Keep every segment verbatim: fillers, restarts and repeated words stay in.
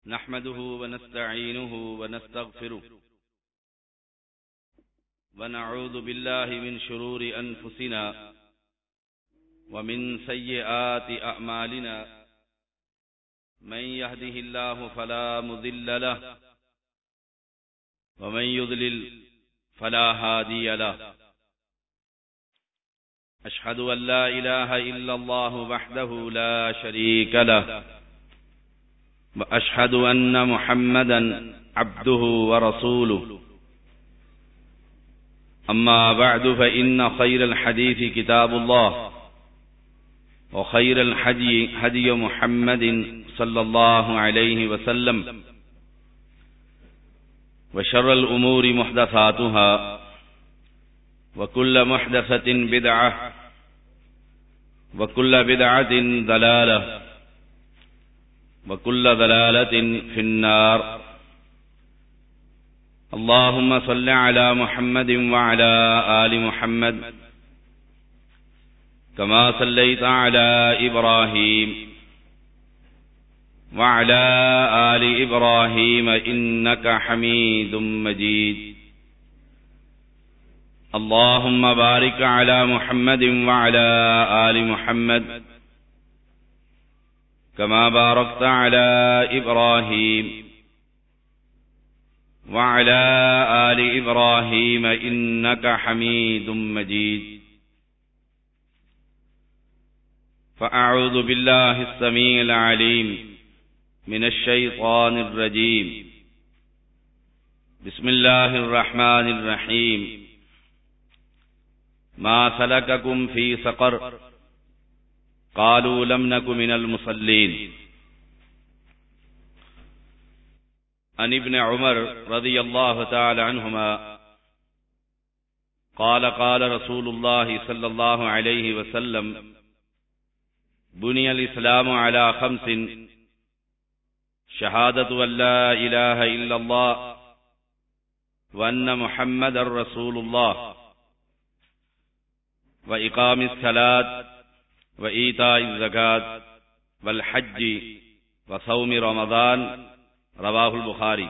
نحمده ونستعينه ونستغفره ونعوذ بالله من شرور أنفسنا ومن سيئات أعمالنا من يهده الله فلا مضل له ومن يضلل فلا هادي له أشهد أن لا إله إلا الله وحده لا شريك له وأشهد أن محمدا عبده ورسوله أما بعد فإن خير الحديث كتاب الله وخير الحدي هدي محمد صلى الله عليه وسلم وشر الأمور محدثاتها وكل محدثة بدعة وكل بدعة ضلالة وكل ضلالة في النار. اللهم صل على محمد وعلى آل محمد كما صليت على إبراهيم وعلى آل إبراهيم إنك حميد مجيد. اللهم بارك على محمد وعلى آل محمد كما باركت على إبراهيم وعلى آل إبراهيم إنك حميد مجيد. فأعوذ بالله السميع العليم من الشيطان الرجيم. بسم الله الرحمن الرحيم. ما سلككم في سقر قالوا لم نك من المصلين. عن ابن عمر رضي الله تعالى عنهما قال قال رسول الله صلى الله عليه وسلم بني الإسلام على خمس: شهادة أن لا إله إلا الله وأن محمد رسول الله وإقام الصلاة وإيتاء الزكاة والحج وصوم رمضان. رواہ البخاری.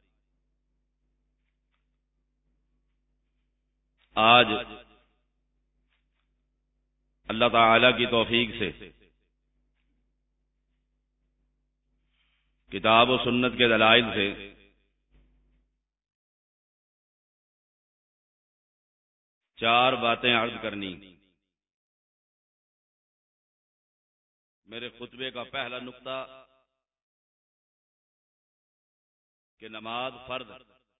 آج اللہ تعالی کی توفیق سے کتاب و سنت کے دلائل سے چار باتیں عرض کرنی. میرے خطبے کا پہلا نقطہ کہ نماز فرض.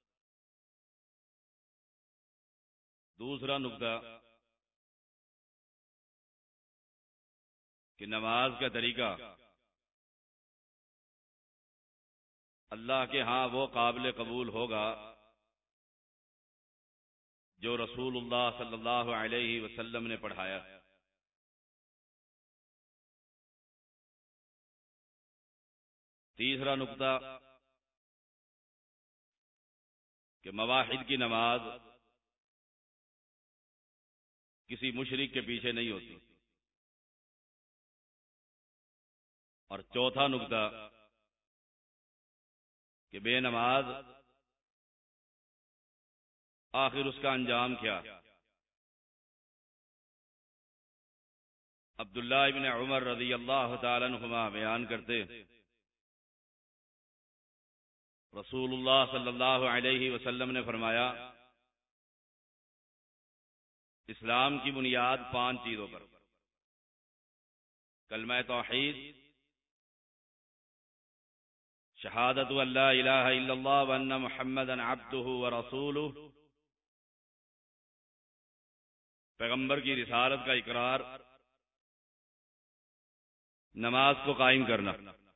دوسرا نقطہ کہ نماز کا طریقہ اللہ کے ہاں وہ قابل قبول ہوگا جو رسول اللہ صلی اللہ علیہ وسلم نے پڑھایا. تیسرا نقطہ کہ مواحد کی نماز کسی مشرک کے پیچھے نہیں ہوتی. اور چوتھا نقطہ کہ بے نماز آخر اس کا انجام کیا. عبداللہ ابن عمر رضی اللہ تعالی عنہما بیان کرتے رسول اللہ صلی اللہ علیہ وسلم نے فرمایا اسلام کی بنیاد پانچ چیزوں پر: کلمہ توحید، شہادت ان لا الہ الا اللہ وان محمدا عبدہ ورسولہ، پیغمبر کی رسالت کا اقرار، نماز کو قائم کرنا،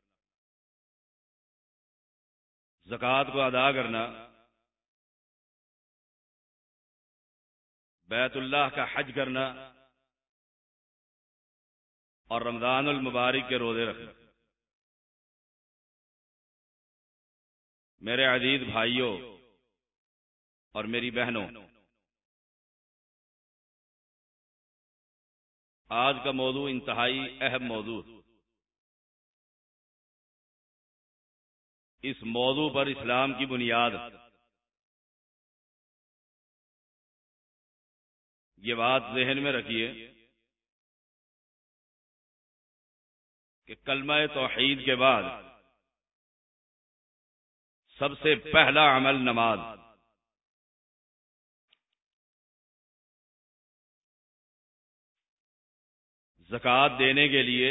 زکوٰۃ کو ادا کرنا، بیت اللہ کا حج کرنا اور رمضان المبارک کے روزے رکھنا. میرے عزیز بھائیوں اور میری بہنوں، آج کا موضوع انتہائی اہم موضوع. اس موضوع پر اسلام کی بنیاد، یہ بات ذہن میں رکھیے کہ کلمہ توحید کے بعد سب سے پہلا عمل نماز۔ زکوٰۃ دینے کے لیے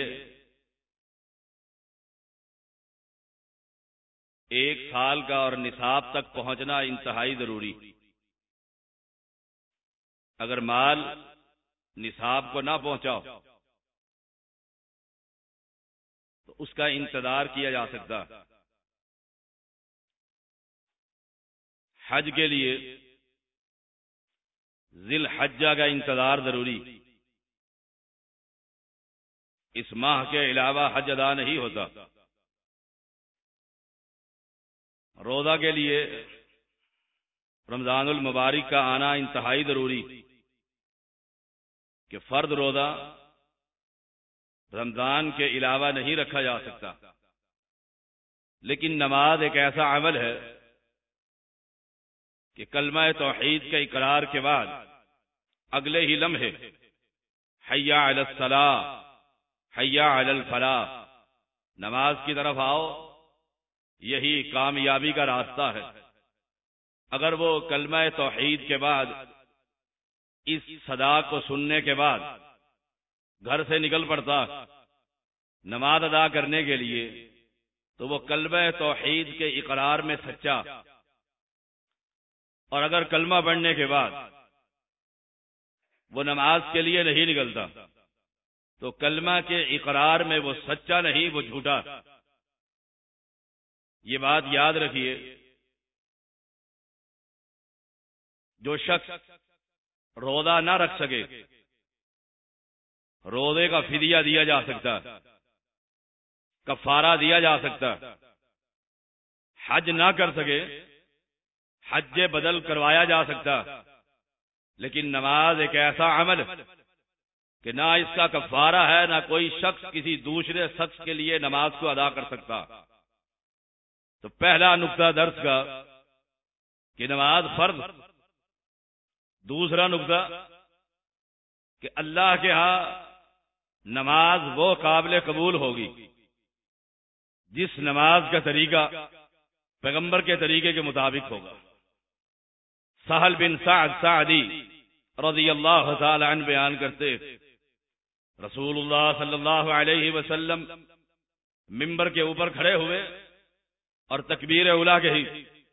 ایک سال کا اور نصاب تک پہنچنا انتہائی ضروری۔ اگر مال نصاب کو نہ پہنچاؤ تو اس کا انتظار کیا جا سکتا۔ حج کے لیے ذی الحجہ کا انتظار ضروری۔ اس ماہ کے علاوہ حج ادا نہیں ہوتا۔ روزہ کے لیے رمضان المبارک کا آنا انتہائی ضروری کہ فرض روزہ رمضان کے علاوہ نہیں رکھا جا سکتا۔ لیکن نماز ایک ایسا عمل ہے کہ کلمہ توحید کے اقرار کے بعد اگلے ہی لمحے حی علی الصلاۃ حی علی الفلاح، نماز کی طرف آؤ، یہی کامیابی کا راستہ ہے۔ اگر وہ کلمہ توحید کے بعد اس صدا کو سننے کے بعد گھر سے نکل پڑتا نماز ادا کرنے کے لیے، تو وہ کلمہ توحید کے اقرار میں سچا، اور اگر کلمہ پڑھنے کے بعد وہ نماز کے لیے نہیں نکلتا تو کلمہ کے اقرار میں وہ سچا نہیں، وہ جھوٹا۔ یہ بات یاد رکھیے، جو شخص روزہ نہ رکھ سکے روزے کا فدیہ دیا جا سکتا، کفارہ دیا جا سکتا۔ حج نہ کر سکے حج بدل کروایا جا سکتا، لیکن نماز ایک ایسا عمل کہ نہ اس کا کفارہ ہے، نہ کوئی شخص کسی دوسرے شخص کے لیے نماز کو ادا کر سکتا۔ تو پہلا نقطہ درس کا کہ نماز فرض، دوسرا نقطہ کہ اللہ کے ہاں نماز وہ قابل قبول ہوگی جس نماز کا طریقہ پیغمبر کے طریقے کے مطابق ہوگا۔ سہل بن سعد سعدی رضی اللہ تعالی عنہ بیان کرتے، رسول اللہ صلی اللہ علیہ وسلم منبر کے اوپر کھڑے ہوئے اور تکبیر اولیٰ کہی،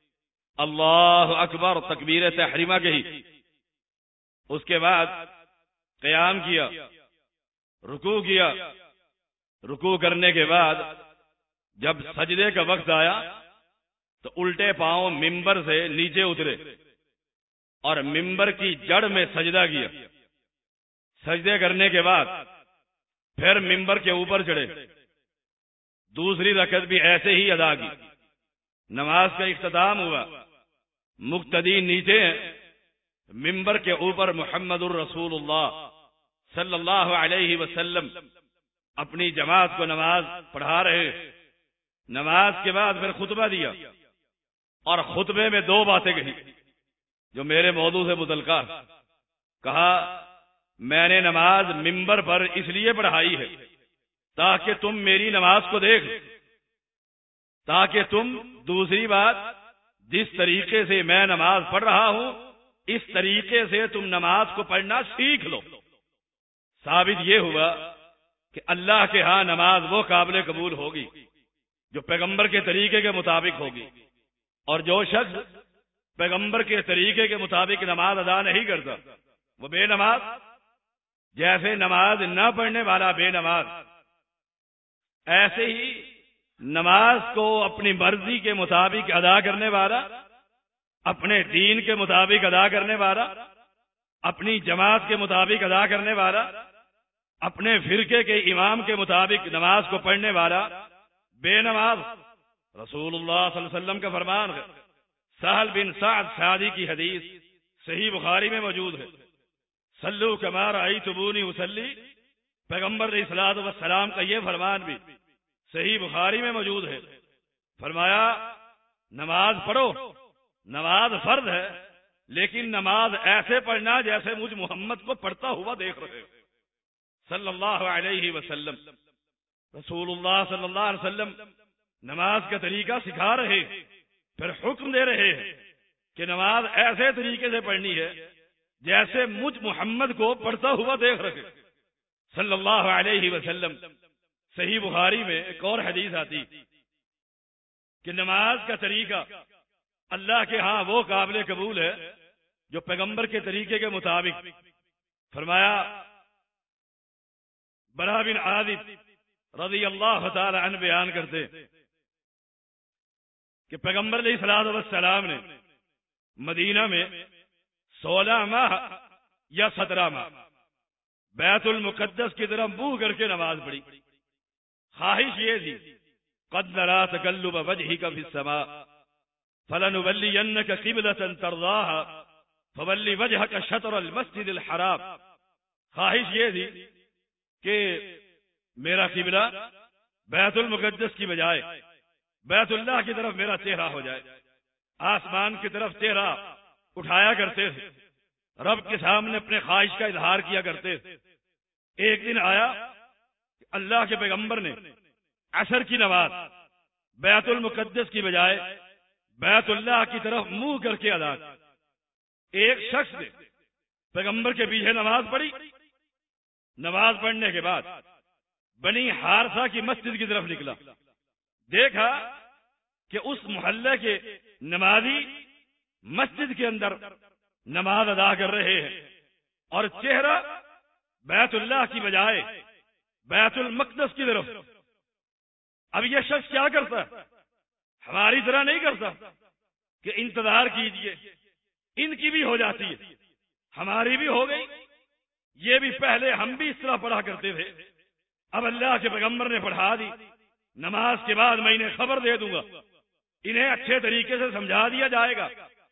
اللہ اکبر، تکبیر تحریمہ کہی، اس کے بعد قیام کیا، رکوع کیا، رکوع کرنے کے بعد جب سجدے کا وقت آیا تو الٹے پاؤں منبر سے نیچے اترے اور منبر کی جڑ میں سجدہ کیا۔ سجدے کرنے کے بعد پھر منبر کے اوپر چڑھے، دوسری رکعت بھی ایسے ہی ادا کی۔ نماز کا اختتام ہوا، مقتدی نیچے ہیں، منبر کے اوپر محمد الرسول اللہ صلی اللہ علیہ وسلم اپنی جماعت کو نماز پڑھا رہے۔ نماز کے بعد پھر خطبہ دیا اور خطبے میں دو باتیں کہی جو میرے موضوع سے متعلقہ۔ کہا، میں نے نماز منبر پر اس لیے پڑھائی ہے تاکہ تم میری نماز کو دیکھ، تاکہ تم دوسری بات جس طریقے سے میں نماز پڑھ رہا ہوں اس طریقے سے تم نماز کو پڑھنا سیکھ لو۔ ثابت یہ ہوا کہ اللہ کے ہاں نماز وہ قابل قبول ہوگی جو پیغمبر کے طریقے کے مطابق ہوگی، اور جو شخص پیغمبر کے طریقے کے مطابق نماز ادا نہیں کرتا وہ بے نماز، جیسے نماز نہ پڑھنے والا بے نماز، ایسے ہی نماز کو اپنی مرضی کے مطابق ادا کرنے والا، اپنے دین کے مطابق ادا کرنے والا، اپنی جماعت کے مطابق ادا کرنے والا، اپنے فرقے کے امام کے مطابق نماز کو پڑھنے والا بے نماز۔ رسول اللہ صلی اللہ علیہ وسلم کا فرمان ہے، سہل بن سعد سعدی کی حدیث صحیح بخاری میں موجود ہے، صلو کما رأیتمونی اصلی، پیغمبر علیہ الصلوۃ والسلام کا یہ فرمان بھی صحیح بخاری میں موجود ہے۔ فرمایا نماز پڑھو، نماز فرض ہے، لیکن نماز ایسے پڑھنا جیسے مجھ محمد کو پڑھتا ہوا دیکھ رہے ہو صلی اللہ علیہ وسلم۔ رسول اللہ صلی اللہ علیہ وسلم نماز کا طریقہ سکھا رہے، پھر حکم دے رہے ہیں کہ نماز ایسے طریقے سے پڑھنی ہے جیسے مجھ محمد کو پڑھتا ہوا دیکھ رہے صلی اللہ علیہ وسلم۔ صحیح بخاری میں ایک اور حدیث آتی کہ نماز کا طریقہ اللہ کے ہاں وہ قابل قبول ہے جو پیغمبر کے طریقے کے مطابق۔ فرمایا برا بن عازب رضی اللہ تعالی عنہ بیان کرتے کہ پیغمبر علیہ الصلوۃ والسلام نے مدینہ میں سولہ ماہ یا سترہ ماہ بیت المقدس کی طرف منہ کر کے نماز پڑھی۔ خواہش یہ تھی قد نرى تقلب وجهك في السماء فلنولينك قبلة ترضاها فول وجهك شطر المسجد الحرام۔ خواہش یہ تھی کہ میرا قبلہ بیت المقدس کی بجائے بیت اللہ کی طرف میرا چہرہ ہو جائے۔ آسمان کی طرف چہرہ اٹھایا کرتے تھے، رب کے سامنے اپنے خواہش کا اظہار کیا کرتے تھے۔ ایک دن آیا کہ اللہ کے پیغمبر نے عصر کی نماز بیت المقدس کی بجائے بیت اللہ کی طرف منہ کر کے ادا کی۔ ایک شخص نے پیغمبر کے پیچھے نماز پڑھی، نماز پڑھنے کے بعد بنی حارثہ کی مسجد کی طرف نکلا، دیکھا کہ اس محلے کے نمازی مسجد کے اندر نماز ادا کر رہے ہیں اور چہرہ بیت اللہ کی بجائے بیت المقدس کی طرف۔ اب یہ شخص کیا کرتا ہے؟ ہماری طرح نہیں کرتا کہ انتظار کیجئے، ان کی بھی ہو جاتی ہے، ہماری بھی ہو گئی، یہ بھی پہلے ہم بھی اس طرح پڑھا کرتے تھے، اب اللہ کے پیغمبر نے پڑھا دی، نماز کے بعد میں انہیں خبر دے دوں گا، انہیں اچھے طریقے سے سمجھا دیا جائے گا۔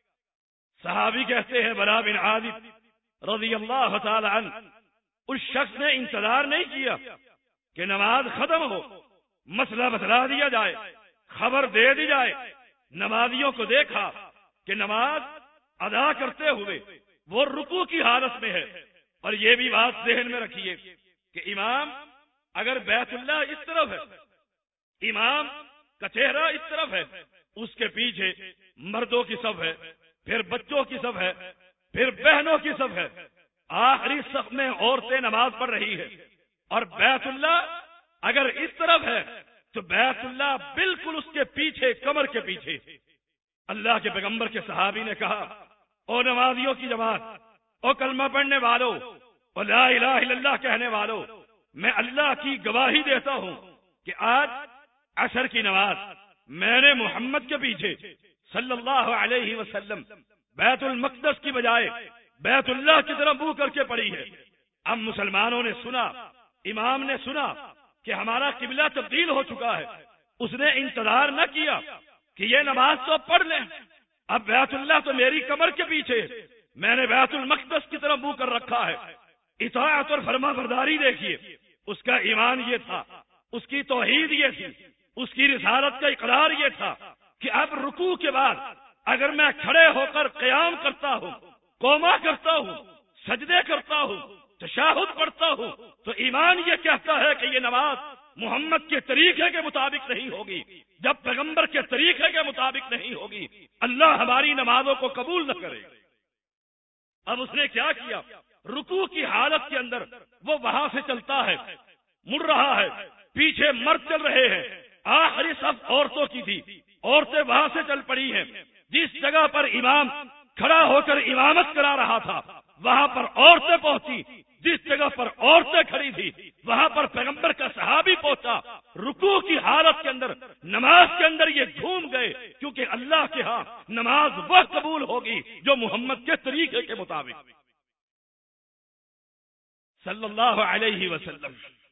صحابی کہتے ہیں برا بن عازب رضی اللہ تعالی عنہ، اس شخص نے انتظار نہیں کیا کہ نماز ختم ہو، مسئلہ بتلا دیا جائے، خبر دے دی جائے۔ نمازیوں کو دیکھا کہ نماز ادا کرتے ہوئے وہ رکوع کی حالت میں ہے، اور یہ بھی بات ذہن میں رکھیے کہ امام اگر بیت اللہ اس طرف ہے، امام کا چہرہ اس طرف ہے، اس کے پیچھے مردوں کی صف ہے، پھر بچوں کی صف ہے، پھر بہنوں کی صف ہے، آخری صف میں عورتیں نماز پڑھ رہی ہے، اور بیت اللہ اگر اس طرف ہے تو بیت اللہ بالکل اس کے پیچھے، کمر کے پیچھے۔ اللہ کے پیغمبر کے صحابی نے کہا او نمازیوں کی جماعت، او کلمہ پڑھنے والوں، او لا الہ الا اللہ کہنے والوں، میں اللہ کی گواہی دیتا ہوں کہ آج عصر کی نماز میں نے محمد کے پیچھے صلی اللہ علیہ وسلم بیت المقدس کی بجائے بیت اللہ کی طرف منہ کر کے پڑھی ہے۔ اب مسلمانوں نے سنا، امام نے سنا کہ ہمارا قبلہ تبدیل ہو چکا ہے، اس نے انتظار نہ کیا کہ یہ نماز تو پڑھ لیں، اب بیت اللہ تو میری کمر کے پیچھے، میں نے بیت المقدس کی طرف منہ کر رکھا ہے۔ اطاعت اور فرما برداری دیکھیے، اس کا ایمان یہ تھا، اس کی توحید یہ تھی، اس کی رسالت کا اقرار یہ تھا کہ اب رکوع کے بعد اگر میں کھڑے ہو کر قیام کرتا ہوں، قوما کرتا ہوں، سجدے کرتا ہوں، تشہد پڑھتا ہوں، تو ایمان یہ کہتا ہے کہ یہ نماز محمد کے طریقے کے مطابق نہیں ہوگی۔ جب پیغمبر کے طریقے کے مطابق نہیں ہوگی، اللہ ہماری نمازوں کو قبول نہ کرے۔ اب اس نے کیا کیا؟ رکوع کی حالت کے اندر وہ وہاں سے چلتا ہے، مڑ رہا ہے، پیچھے مرد چل رہے ہیں، آخری صف عورتوں کی تھی، عورتیں وہاں سے چل پڑی ہیں، جس جگہ پر امام کھڑا ہو کر امامت کرا رہا تھا وہاں پر عورتیں پہنچی، جس جگہ پر عورتیں کھڑی تھی وہاں پر پیغمبر کا صحابی پہنچا۔ رکوع کی حالت کے اندر، نماز کے اندر یہ جھوم گئے، کیونکہ اللہ کے ہاں نماز وہ قبول ہوگی جو محمد کے طریقے کے مطابق صلی اللہ علیہ وسلم۔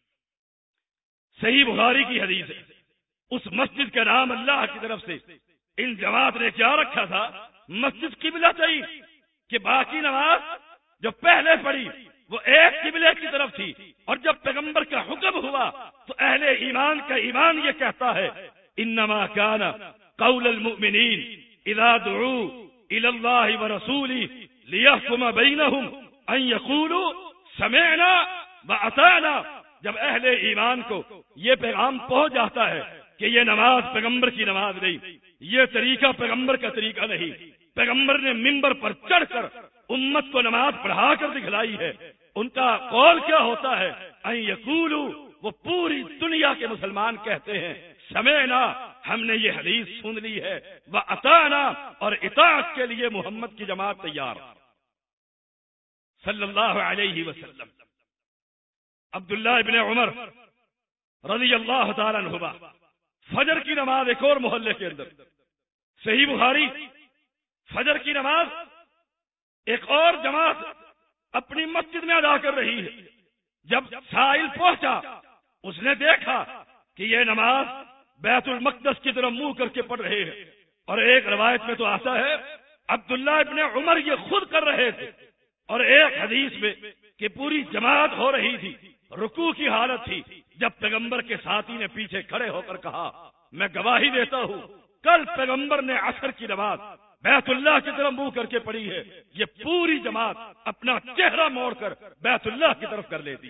صحیح بخاری کی حدیث ہے، اس مسجد کا نام اللہ کی طرف سے ان جماعت نے کیا رکھا تھا؟ مسجد قبلہ تھی، کہ باقی نماز جو پہلے پڑھی وہ ایک قبلے کی طرف تھی، اور جب پیغمبر کا حکم ہوا تو اہل ایمان کا ایمان یہ کہتا ہے انما کان قول المؤمنین اذا دعوا الى اللہ ورسولہ لیحکم بینہم ان یقولوا سمعنا واطعنا. جب اہل ایمان کو یہ پیغام پہنچ جاتا ہے کہ یہ نماز پیغمبر کی نماز نہیں، یہ طریقہ پیغمبر کا طریقہ نہیں، پیغمبر نے منبر پر چڑھ کر امت کو نماز پڑھا کر دکھلائی ہے، ان کا قول کیا ہوتا ہے؟ ان یقولوا، وہ پوری دنیا کے مسلمان کہتے ہیں سمعنا، ہم نے یہ حدیث سن لی ہے، واطعنا، اور اطاعت کے لیے محمد کی جماعت تیار صلی اللہ علیہ وسلم. عبداللہ ابن عمر رضی اللہ تعالیٰ عنہما فجر کی نماز ایک اور محلے کے اندر، صحیح بخاری، فجر کی نماز ایک اور جماعت اپنی مسجد میں ادا کر رہی ہے. جب سائل پہنچا اس نے دیکھا کہ یہ نماز بیت المقدس کی طرف منہ کر کے پڑھ رہے ہیں، اور ایک روایت میں تو آتا ہے عبداللہ ابن عمر یہ خود کر رہے تھے، اور ایک حدیث میں کہ پوری جماعت ہو رہی تھی، رکوع کی حالت تھی، جب پیغمبر کے ساتھی نے پیچھے کھڑے ہو کر کہا میں گواہی دیتا ہوں کل پیغمبر نے عصر کی نماز بیت اللہ کی طرف منہ کر کے پڑھی ہے. یہ پوری جماعت اپنا چہرہ موڑ کر بیت اللہ کی طرف کر لیتی.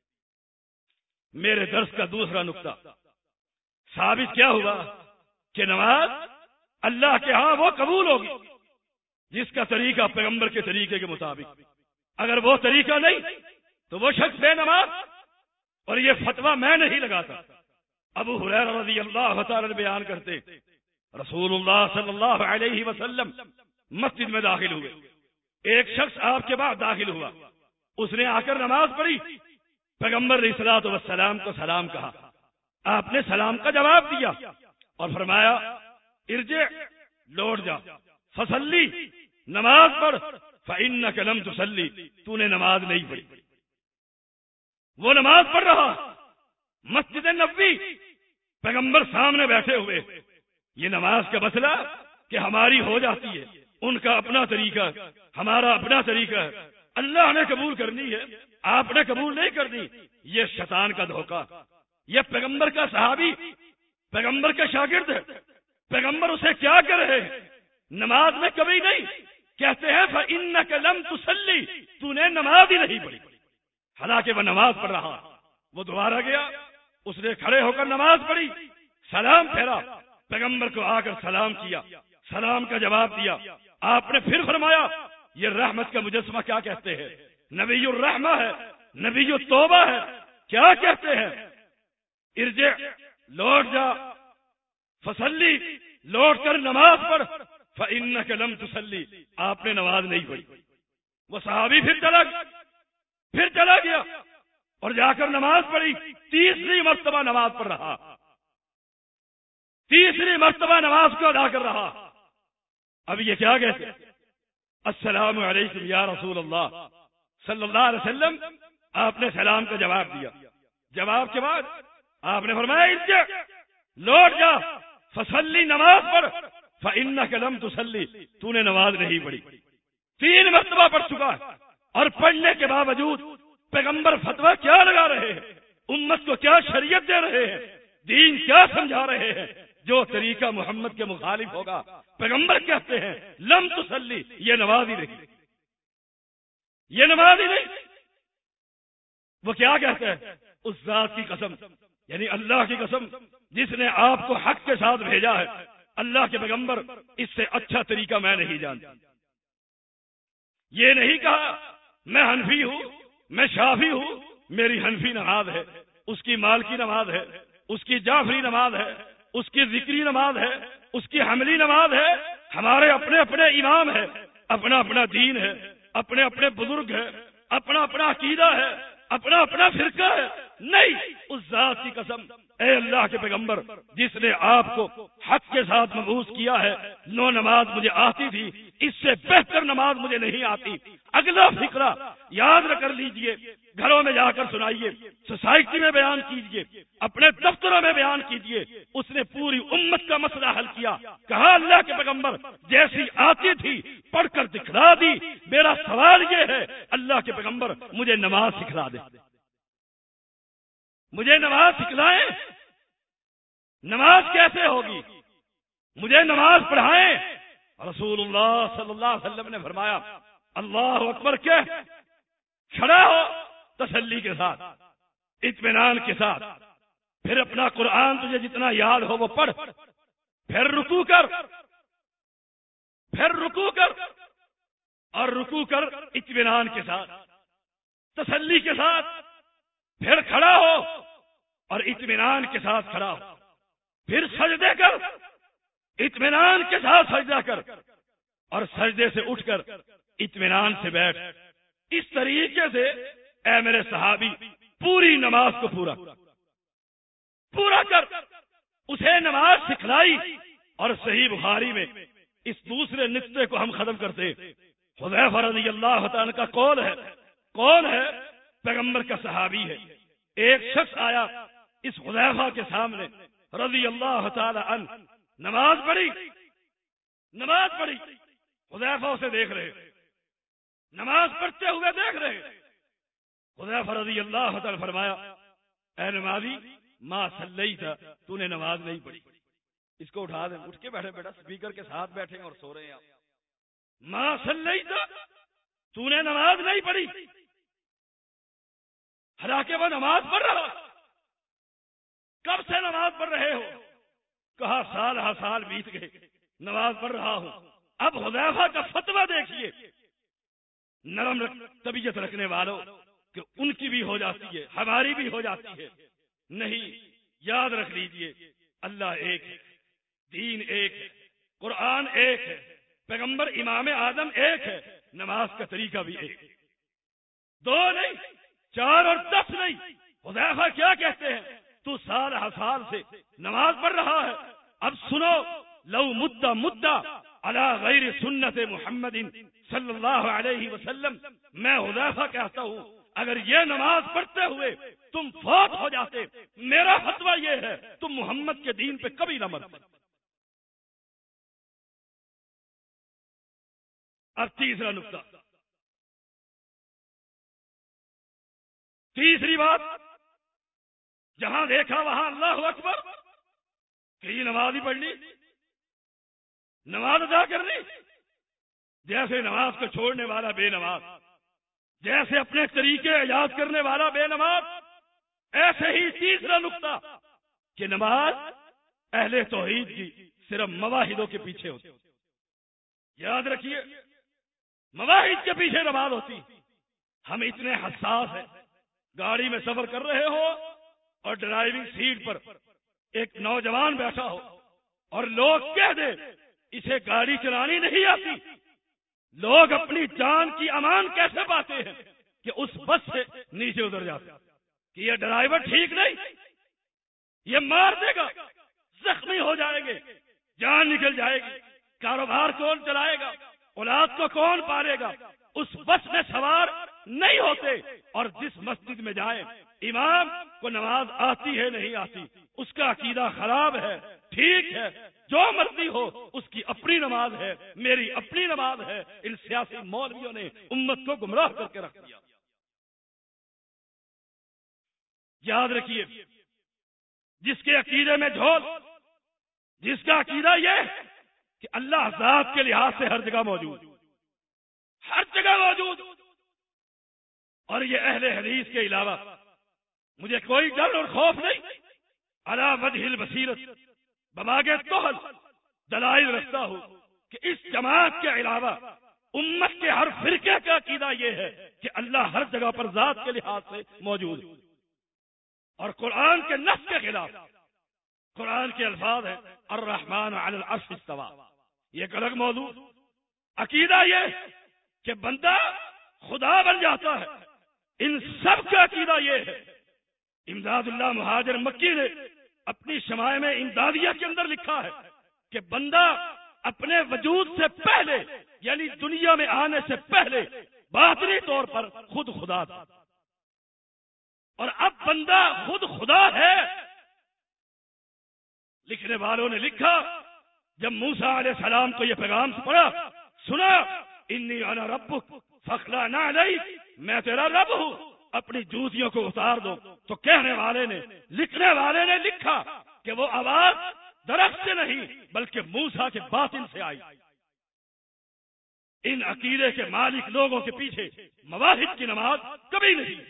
میرے درس کا دوسرا نقطہ ثابت کیا ہوا کہ نماز اللہ کے ہاں وہ قبول ہوگی جس کا طریقہ پیغمبر کے طریقے کے مطابق. اگر وہ طریقہ نہیں تو وہ شخص بے نماز. اور یہ فتویٰ میں نہیں لگاتا، ابو ہریرہ رضی اللہ تعالی بیان کرتے رسول اللہ صلی اللہ علیہ وسلم مسجد میں داخل ہوئے، ایک شخص آپ کے بعد داخل ہوا، اس نے آ کر نماز پڑھی، پیغمبر علیہ الصلوۃ والسلام کو سلام کہا، آپ نے سلام کا جواب دیا اور فرمایا ارجع، لوٹ جا، فصلی، نماز پڑھ، فإنک لم تصلی، تو نے نماز نہیں پڑھی. وہ نماز پڑھ رہا، مسجد نبوی، پیغمبر سامنے بیٹھے ہوئے. یہ نماز کا مسئلہ کہ ہماری ہو جاتی ہے، ان کا اپنا طریقہ، ہمارا اپنا طریقہ ہے. اللہ نے قبول کرنی ہے، آپ نے قبول نہیں کرنی، یہ شیطان کا دھوکہ. یہ پیغمبر کا صحابی، پیغمبر کا شاگرد ہے، پیغمبر اسے کیا کر رہے ہیں؟ نماز میں کبھی نہیں کہتے ہیں فإنک لم تصلی، تو نے نماز ہی نہیں پڑھی. حالانکہ وہ نماز پڑھ رہا، وہ دوبارہ گیا، اس نے کھڑے ہو کر نماز پڑھی، سلام پھیرا، پیغمبر کو آ کر سلام کیا، سلام کا جواب دیا. آپ نے پھر فرمایا یہ رحمت کا مجسمہ کیا کہتے ہیں؟ نبی الرحمہ ہے، نبی التوبہ ہے. کیا کہتے ہیں؟ ارجع، لوٹ جا، فصلی، لوٹ کر نماز پڑھ، فإنک لم تصلی، آپ نے نماز نہیں پڑھی. وہ صحابی پھر چلا گیا، پھر چلا گیا اور جا کر نماز پڑھی. تیسری مرتبہ نماز پڑھ رہا، تیسری مرتبہ نماز کو ادا کر رہا. اب یہ کیا کہتے ہیں؟ السلام علیکم یا رسول اللہ صلی اللہ علیہ وسلم. آپ نے سلام کا جواب دیا، جواب کے بعد آپ نے فرمایا ارجع، لوٹ جا، فصلی، نماز پڑھ، فإنک لم تصلی، تو نے نماز نہیں پڑھی. تین مرتبہ پڑھ چکا ہے، اور پڑھنے کے باوجود پیغمبر فتویٰ کیا لگا رہے ہیں، امت کو کیا شریعت دے رہے ہیں، دین کیا سمجھا رہے ہیں جو طریقہ محمد کے مخالف ہوگا. پیغمبر کہتے ہیں لم تصلی، یہ نماز ہی نہیں، یہ نماز ہی نہیں. وہ کیا کہتے ہیں؟ اس ذات کی قسم، یعنی اللہ کی قسم جس نے آپ کو حق کے ساتھ بھیجا ہے، اللہ کے پیغمبر اس سے اچھا طریقہ میں نہیں جانتا. یہ نہیں کہا میں حنفی ہوں، میں شافی ہوں، میری حنفی نماز ہے، اس کی مالکی نماز ہے، اس کی جعفری نماز ہے، اس کی ذکری نماز ہے، اس کی حملی نماز ہے. ہمارے اپنے اپنے امام ہے، اپنا اپنا دین ہے، اپنے اپنے بزرگ ہے، اپنا اپنا عقیدہ ہے، اپنا اپنا فرقہ ہے. نہیں، اس ذات کی قسم اے اللہ کے پیغمبر جس نے آپ کو حق کے ساتھ مبعوث کیا ہے، نو نماز مجھے آتی تھی، اس سے بہتر نماز مجھے نہیں آتی. اگلا فقرہ یاد کر لیجئے، گھروں میں جا کر سنائیے، سوسائٹی میں بیان کیجئے، اپنے دفتروں میں بیان کیجئے. اس نے پوری امت کا مسئلہ حل کیا. کہا اللہ کے پیغمبر جیسی آتی تھی پڑھ کر دکھلا دی. میرا سوال یہ ہے اللہ کے پیغمبر مجھے نماز سکھلا دے، مجھے نماز سکھلائیں. نماز کیسے ہوگی؟ مجھے نماز پڑھائیں. رسول اللہ صلی اللہ علیہ وسلم نے فرمایا اللہ اکبر کہہ, کھڑا ہو تسلی کے ساتھ, اطمینان کے ساتھ, پھر اپنا قرآن تجھے جتنا یاد ہو وہ پڑھ, پھر رکوع کر, پھر رکوع کر اور رکوع کر اطمینان کے ساتھ, تسلی کے ساتھ, پھر کھڑا ہو اور اطمینان کے ساتھ کھڑا ہو, پھر سجدے کر, اطمینان کے ساتھ سجدہ کر, اور سجدے سے اٹھ کر اطمینان سے بیٹھ. اس طریقے سے اے میرے صحابی پوری نماز کو پورا پورا کر. اسے نماز سکھلائی. اور صحیح بخاری میں اس دوسرے نقطے کو ہم ختم کرتے. حذیفہ رضی اللہ تعالیٰ کا قول ہے, کون ہے؟ پیغمبر کا صحابی ہے. ایک شخص آیا اس حذیفہ کے سامنے رضی اللہ تعالی عنہ, نماز پڑھی نماز پڑھی حذیفہ اسے دیکھ رہے, نماز پڑھتے ہوئے دیکھ رہے. حذیفہ رضی اللہ تعالی فرمایا اے نمازی ما صلیت, تو نے نماز نہیں پڑھی. اس کو اٹھا دیں, اٹھ کے بیٹھے بیٹھا اسپیکر کے ساتھ بیٹھے ہیں اور سو رہے ہیں آپ. ما صلیت, تو نے نماز نہیں پڑھی. حالانکہ وہ نماز پڑھ رہا. کب سے نماز پڑھ رہے ہو؟ کہا سال ہا سال بیت گئے نماز پڑھ رہا ہوں. اب حذیفہ کا فتویٰ دیکھیے, نرم طبیعت رکھنے والوں کہ ان کی بھی ہو جاتی ہے, ہماری بھی ہو جاتی ہے. نہیں, یاد رکھ لیجئے اللہ ایک ہے, دین ایک ہے, قرآن ایک ہے, پیغمبر امام آدم ایک ہے, نماز کا طریقہ بھی ایک ہے. دو نہیں, چار اور دس نہیں. حذیفہ کیا کہتے ہیں؟ تو سال ہر سال سے نماز پڑھ رہا ہے. اب سنو, لو مدہ مدہ علی غیر سنت محمد صلی اللہ علیہ وسلم, میں حذیفہ کہتا ہوں اگر یہ نماز پڑھتے ہوئے تم فوت ہو جاتے, میرا فتویٰ یہ ہے تم محمد کے دین پہ کبھی نہ مرتے. اب تیسرا نقطہ, تیسری بات, جہاں دیکھا وہاں اللہ اکبر, کہ یہ نماز ہی پڑھنی, نماز ادا کرنی. جیسے نماز کو چھوڑنے والا بے نماز, جیسے اپنے طریقے ایجاد کرنے والا بے نماز, ایسے ہی تیسرا نقطہ کہ نماز اہل توحید کی صرف مواحدوں کے پیچھے ہوتی. یاد رکھیے مواحد کے پیچھے نماز ہوتی. ہم اتنے حساس ہیں, گاڑی میں سفر کر رہے ہو اور ڈرائیونگ سیٹ پر ایک نوجوان بیٹھا ہو اور لوگ کہہ دے اسے گاڑی چلانی نہیں آتی, لوگ اپنی جان کی امان کیسے پاتے ہیں کہ اس بس سے نیچے اتر جاتے ہیں کہ یہ ڈرائیور ٹھیک نہیں, یہ مار دے گا, زخمی ہو جائیں گے, جان نکل جائے گی, کاروبار کون چلائے گا, اولاد کو کون پالے گا. اس بس میں سوار نہیں ہوتے. اور جس مسجد میں جائیں امام کو نماز آتی ہے نہیں آتی, اس کا عقیدہ خراب ہے, ٹھیک ہے, جو مرضی ہو, اس کی اپنی نماز ہے, میری اپنی نماز ہے. ان سیاسی مولویوں نے امت کو گمراہ کر کے رکھ دیا. یاد رکھیے جس کے عقیدے میں جھول, جس کا عقیدہ یہ کہ اللہ ذات کے لحاظ سے ہر جگہ موجود, ہر جگہ موجود, اور یہ اہل حدیث کے علاوہ مجھے کوئی ڈر اور خوف نہیں, علی وجہ البصیرت بماگے توحل دلائل رکھتا ہوں کہ اس جماعت کے علاوہ امت کے ہر فرقے کا عقیدہ یہ ہے کہ اللہ ہر جگہ پر ذات کے لحاظ سے موجود ہے. اور قرآن کے نص کے خلاف قرآن کے الفاظ ہیں الرحمن علی العرش استوى, یہ ایک الگ موضوع. عقیدہ یہ کہ بندہ خدا بن جاتا ہے, ان سب کا عقیدہ یہ ہے. امداد اللہ مہاجر مکی نے اپنی شمائم امدادیہ کے اندر لکھا ہے کہ بندہ اپنے وجود سے پہلے یعنی دنیا میں آنے سے پہلے باطنی طور پر خود خدا تھا, اور اب بندہ خود خدا ہے. لکھنے والوں نے لکھا جب موسیٰ علیہ السلام کو یہ پیغام پڑھا, سنا انی انا ربک فاخلع علیک, میں تیرا رب ہوں, اپنی جوتیوں کو اتار دو. تو کہنے والے نے لکھنے والے نے لکھا کہ وہ آواز درخت سے نہیں بلکہ موسیٰ کے باطن سے آئی۔ ان عقیدے کے مالک لوگوں کے پیچھے مواہب کی نماز کبھی نہیں۔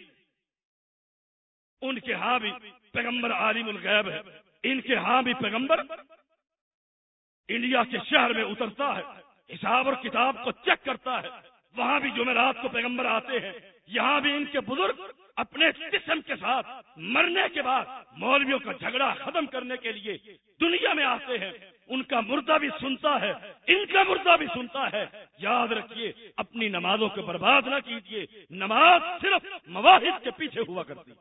ان کے ہاں بھی پیغمبر عالم الغیب ہے، ان کے ہاں بھی پیغمبر انڈیا کے شہر میں اترتا ہے، حساب اور کتاب کو چیک کرتا ہے، وہاں بھی جمعرات کو پیغمبر آتے ہیں، یہاں بھی ان کے بزرگ اپنے جسم کے ساتھ مرنے کے بعد مولویوں کا جھگڑا ختم کرنے کے لیے دنیا میں آتے ہیں، ان کا مردہ بھی سنتا ہے، ان کا مردہ بھی سنتا ہے۔ یاد رکھیے اپنی نمازوں کو برباد نہ کیجیے، نماز صرف مواہب کے پیچھے ہوا کرتی۔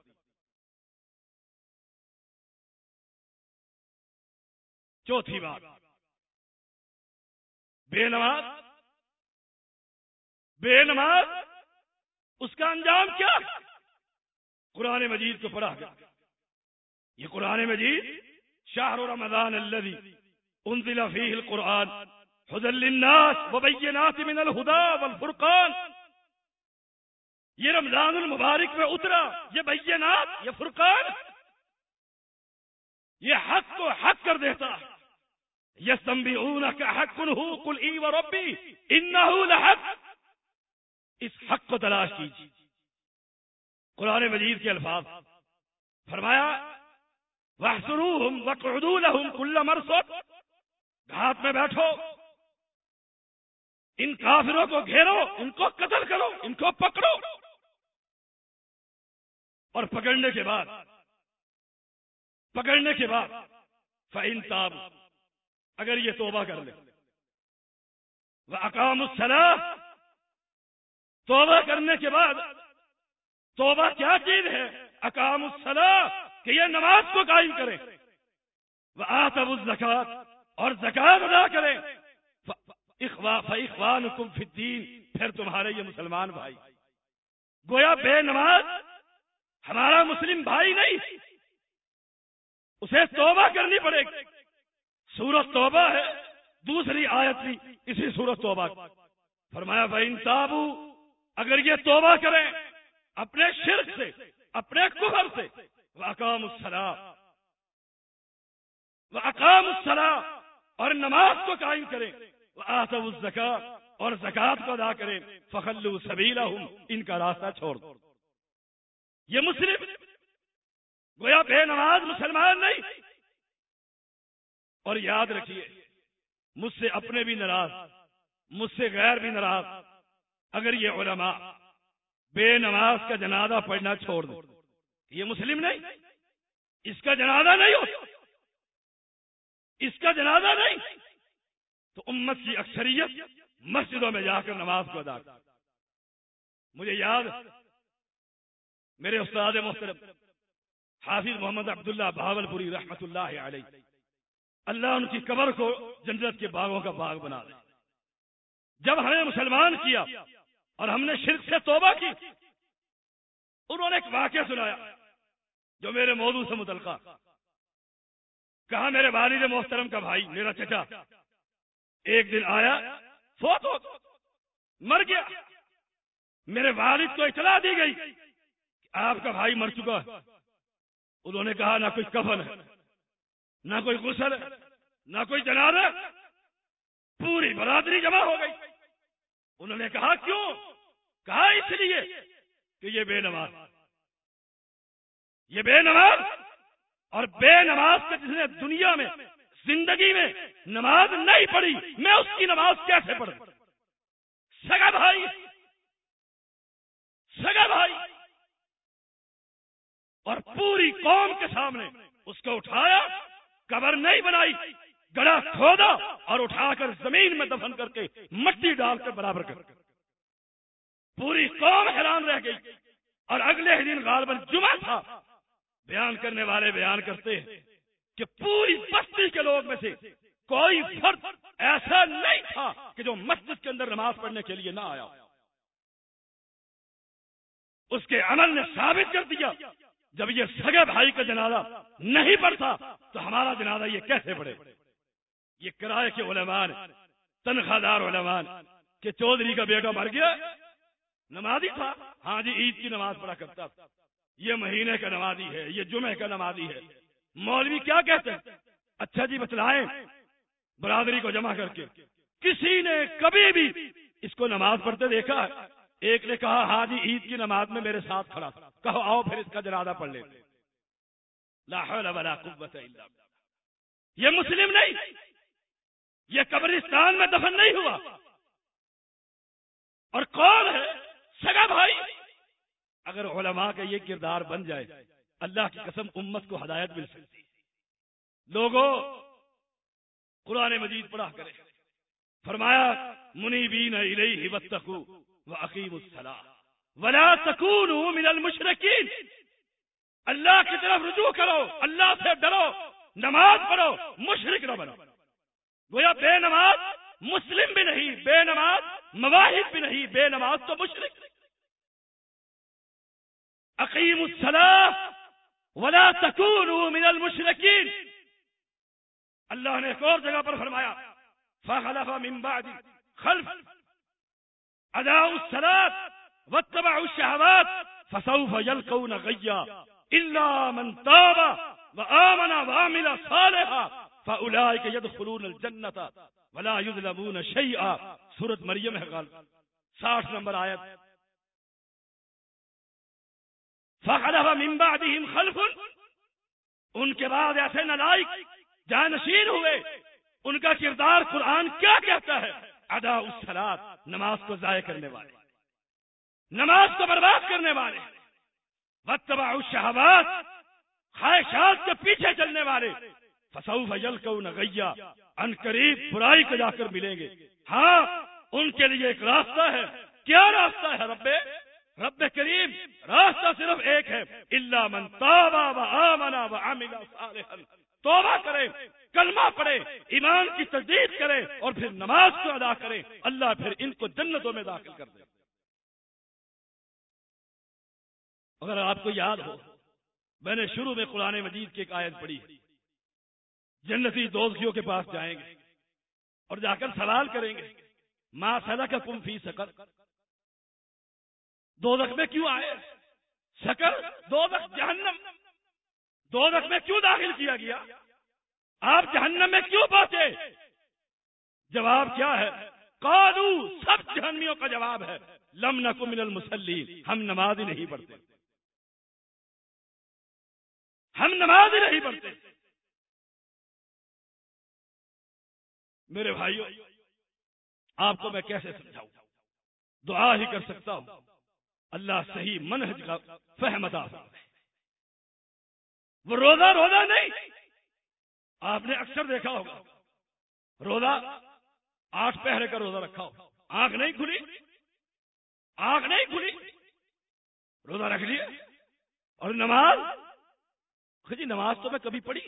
چوتھی بات، بے نماز بے نماز اس کا انجام کیا؟ قرآن مجید کو پڑھا گیا، یہ قرآن مجید شہر رمضان الذی انزل فیہ القرآن ھدی للناس وبینات من الہدی والفرقان، یہ رمضان المبارک میں اترا، یہ بینات، یہ فرقان، یہ حق کو حق کر دیتا ہے۔ یستنبئونک حق ھو قل ای وربی انہ لحق، اس حق کو تلاش کیجیے۔ قرآن مجید کے الفاظ فرمایا واحصروہم واقعدوا لہم کل مرصد، گھات میں بیٹھو، ان کافروں کو گھیرو، ان کو قتل کرو، ان کو پکڑو، اور پکڑنے کے بعد پکڑنے کے بعد فإن تابوا، اگر یہ توبہ کر لے، وأقاموا الصلاة، توبہ کرنے کے بعد، توبہ کیا چیز ہے؟ اقاموا الصلاة، کہ یہ نماز کو قائم کریں، وآتوا الزکاة، اور زکات ادا کریں، فإخوانکم فی الدین، پھر تمہارے یہ مسلمان بھائی۔ گویا بے نماز ہمارا مسلم بھائی نہیں، اسے توبہ کرنی پڑے گی۔ سورۃ توبہ ہے، دوسری آیت بھی اسی سورۃ توبہ کی، فرمایا فإن تابوا، اگر یہ توبہ کریں اپنے شرک سے، اپنے کفر سے، وأقاموا الصلاة، وأقاموا الصلاة، اور نماز کو قائم کریں، وآتوا الزکاة، اور زکات کو ادا کریں، فخلوا سبیلہم، ان کا راستہ چھوڑ دو۔ یہ مسلم گویا بے نماز مسلمان نہیں۔ اور یاد رکھیے مجھ سے اپنے بھی ناراض، مجھ سے غیر بھی ناراض، اگر یہ علماء بے نماز کا جنازہ پڑھنا چھوڑ دیں، یہ مسلم نہیں، اس کا جنازہ نہیں ہو، اس کا جنازہ نہیں، تو امت کی اکثریت مسجدوں میں جا کر نماز کو ادا کر۔ مجھے یاد میرے استاد محترم حافظ محمد عبداللہ بہاولپوری رحمت اللہ علیہ، اللہ ان کی قبر کو جنت کے باغوں کا باغ بنا دے، جب ہمیں مسلمان کیا اور ہم نے شرک سے توبہ کی، انہوں نے ایک واقعہ سنایا جو میرے موضوع سے متعلقہ۔ کہا میرے والد محترم کا بھائی، میرا چچا، ایک دن آیا، فوت ہو مر گیا۔ میرے والد کو اطلاع دی گئی کہ آپ کا بھائی مر چکا ہے۔ انہوں نے کہا نہ کوئی کفن ہے، نہ کوئی غسل ہے، نہ کوئی جنازہ، پوری برادری جمع ہو گئی۔ انہوں نے کہا کیوں؟ کہا اس لیے کہ یہ بے نماز، یہ بے نماز، اور بے نماز کے جس نے دنیا میں زندگی میں نماز نہیں پڑھی، میں اس کی نماز کیسے پڑھوں؟ سگا بھائی، سگا بھائی، اور پوری قوم کے سامنے اس کو اٹھایا، قبر نہیں بنائی، گڑھا کھودا اور اٹھا کر زمین میں دفن کر کے مٹی ڈال کر برابر کر، پوری قوم حیران رہ گئی۔ اور اگلے ہی دن غالباً جمعہ تھا، بیان کرنے والے بیان کرتے ہیں کہ پوری بستی کے لوگ میں سے کوئی فرد ایسا نہیں تھا کہ جو مسجد کے اندر نماز پڑھنے کے لیے نہ آیا۔ اس کے عمل نے ثابت کر دیا جب یہ سگے بھائی کا جنازہ نہیں پڑھتا تو ہمارا جنازہ یہ کیسے پڑھے؟ یہ کرائے کے علماء نے، تنخواہ دار علماء نے، کہ چودھری کا بیٹا مر گیا، نمازی تھا، ہاں جی عید کی نماز پڑھا کرتا تھا، یہ مہینے کا نمازی ہے، یہ جمعے کا نمازی ہے۔ مولوی کیا کہتے ہیں؟ اچھا جی بتلائیں برادری کو جمع کر کے، کسی نے کبھی بھی اس کو نماز پڑھتے دیکھا ہے؟ ایک نے کہا ہاں جی عید کی نماز میں میرے ساتھ کھڑا تھا. کہو آؤ پھر اس کا جنازہ پڑھ لیتے. لا حول ولا قوت الا باللہ. یہ مسلم نہیں، یہ قبرستان میں دفن نہیں ہوا. اور کون ہے؟ سگا بھائی. اگر علماء کا یہ کردار بن جائے اللہ کی قسم امت کو ہدایت مل سکتی. لوگوں قرآن مجید پڑھا کریں. فرمایا منیبین الیہ واتقوا واقیموا الصلاۃ ولا تکونوا من المشرکین. اللہ کی طرف رجوع کرو، اللہ سے ڈرو، نماز پڑھو، مشرک نہ بنو. گویا بے نماز مسلم بھی نہیں، بے نماز مواحد بھی نہیں، بے نماز تو مشرک. اقیموا الصلاۃ ولا تکونوا من المشرکین. اللہ نے ایک اور جگہ پر فرمایا فخلف من بعد خلف اضاعوا الصلاۃ واتبعوا الشهوات فسوف يلقون غيا الا من تاب وآمن وعمل صالحا فاولئك يدخلون الجنة ولا يظلمون شيئا. سورۃ مریم ہے غالب ساٹھ نمبر آیت. فخلف من بعدهم خلف، ان کے بعد ایسے نالائق جانشین ہوئے. ان کا کردار قرآن کیا کہتا ہے؟ اضاعوا الصلاۃ، نماز کو ضائع کرنے والے، نماز کو برباد کرنے والے. واتبعوا الشہوات، خواہشات کے پیچھے چلنے والے. فسوف یلقون غیا، ان قریب برائی کو جا کر ملیں گے. ہاں ان کے لیے ایک راستہ ہے. کیا راستہ ہے رب رب کریم؟ راستہ صرف ایک ہے، الا من تاب وآمن وعمل صالحا. توبہ کرے، کلمہ پڑھے، ایمان کی تصدیق کرے اور پھر نماز کو ادا کرے، اللہ پھر ان کو جنتوں میں داخل کر دے. اگر آپ کو یاد ہو میں نے شروع میں قرآن مجید کی ایک آیت پڑھی، جنتی دوزخیوں کے پاس جائیں گے اور جا کر سوال کریں گے ما سلککم فی سقر، دوزخ میں کیوں آئے؟ سقر دوزخ جہنم، دوزخ میں کیوں داخل کیا گیا؟ آپ جہنم میں کیوں پہنچے؟ جواب کیا ہے؟ قالو، سب جہنمیوں کا جواب ہے لم نکن من المصلین، ہم نماز ہی نہیں پڑھتے، ہم نماز ہی نہیں پڑھتے. میرے بھائیوں آپ کو میں کیسے سمجھاؤں؟ دعا ہی کر سکتا ہوں اللہ صحیح منہج کا فہم عطا فرمائے. وہ روزہ روزہ نہیں. آپ نے اکثر دیکھا ہوگا روزہ آٹھ پہرے کا روزہ رکھا ہو، آنکھ نہیں کھلی، آنکھ نہیں کھلی، روزہ رکھ لیا. اور نماز جی نماز تو میں کبھی پڑھی،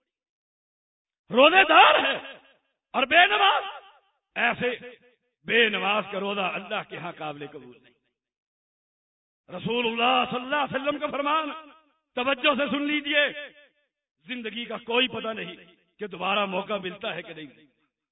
روزے دار ہے اور بے نماز. ایسے بے نماز کا روزہ اللہ کے ہاں قابل قبول نہیں. رسول اللہ صلی اللہ علیہ وسلم کا فرمان توجہ سے سن لیجئے، زندگی کا کوئی پتہ نہیں کہ دوبارہ موقع ملتا ہے کہ نہیں.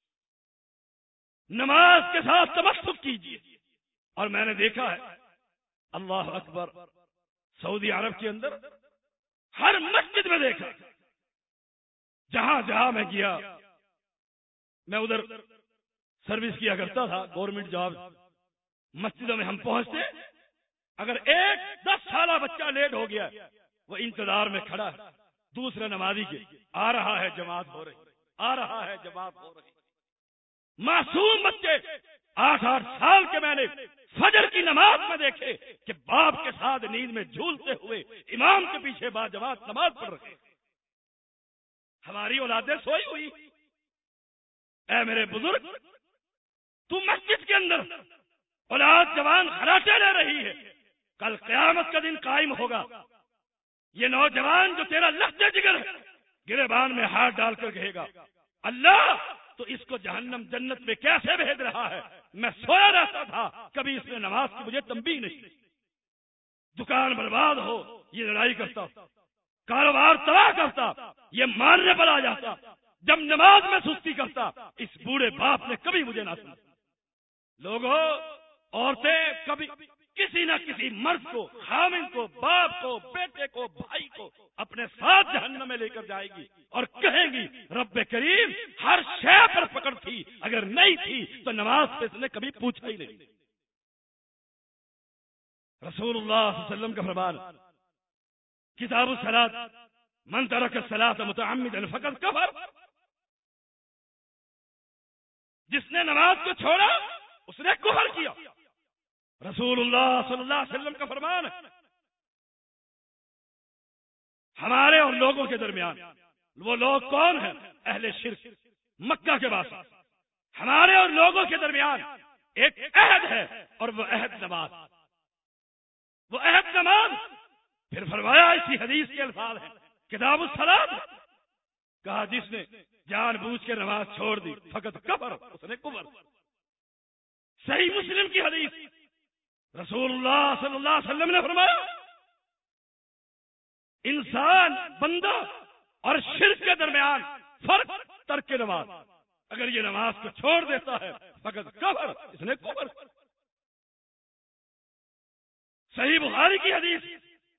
نماز کے ساتھ تمسک کیجئے. اور میں نے دیکھا ہے اللہ اکبر سعودی عرب کے اندر ہر مسجد میں دیکھا، جہاں جہاں میں گیا، میں ادھر سروس کیا کرتا تھا گورنمنٹ جاب، مسجدوں میں ہم پہنچتے، اگر ایک دس سالہ بچہ لیٹ ہو گیا وہ انتظار میں کھڑا ہے دوسرے نمازی کے، آ رہا ہے جماعت ہو رہی، آ رہا ہے جماعت ہو رہی. معصوم بچے آٹھ آٹھ سال کے میں نے فجر کی نماز میں دیکھے کہ باپ کے ساتھ نیند میں جھولتے ہوئے امام کے پیچھے با جماعت نماز پڑھ رہے. ہماری اولادیں سوئی ہوئی. اے میرے بزرگ، تم مسجد کے اندر اولاد جوان خراٹے لے رہی ہے، کل قیامت کا دن قائم ہوگا. یہ نوجوان جو تیرا لخت جگر ہے گریبان میں ہاتھ ڈال کر کہے گا اللہ تو اس کو جہنم جنت میں کیسے بھیج رہا ہے؟ میں سویا رہتا تھا، کبھی اس نے نماز کی مجھے تنبیہ نہیں. دکان برباد ہو یہ لڑائی کرتا، کاروبار تباہ کرتا، یہ مارنے پر آ جاتا. جب نماز میں سستی کرتا اس بوڑھے باپ نے کبھی مجھے نہ سنا. لوگوں عورتیں کبھی کسی نہ کسی مرد کو، خامن کو، باپ کو، بیٹے کو، بھائی کو اپنے ساتھ جہنم میں لے کر جائے گی اور کہیں گی رب کریم ہر شے پر پکڑ تھی، اگر نہیں تھی تو نماز پہ اس نے کبھی پوچھا ہی نہیں۔ رسول اللہ صلی اللہ علیہ وسلم کا فرمان کتاب الصلاۃ من ترک الصلاۃ متعمدا فقد کفر، جس نے نماز کو چھوڑا اس نے کفر کیا۔ رسول اللہ صلی اللہ علیہ وسلم کا فرمان ہے ہمارے اور لوگوں کے درمیان، وہ لوگ کون ہیں؟ اہل شرک، مکہ کے باشندے، ہمارے اور لوگوں کے درمیان ایک عہد ہے اور وہ عہد نماز، وہ عہد نماز۔ پھر فرمایا اسی حدیث کے الفاظ ہیں کتاب الصلاۃ، کہا جس نے جان بوجھ کے نماز چھوڑ دی فقط کفر، اس نے کفر۔ صحیح مسلم کی حدیث، رسول اللہ صلی اللہ علیہ وسلم نے فرمایا انسان بندہ اور شرک کے درمیان فرق ترک نماز، اگر یہ نماز کو چھوڑ دیتا ہے فقط کفر، اس نے کفر۔ صحیح بخاری کی حدیث،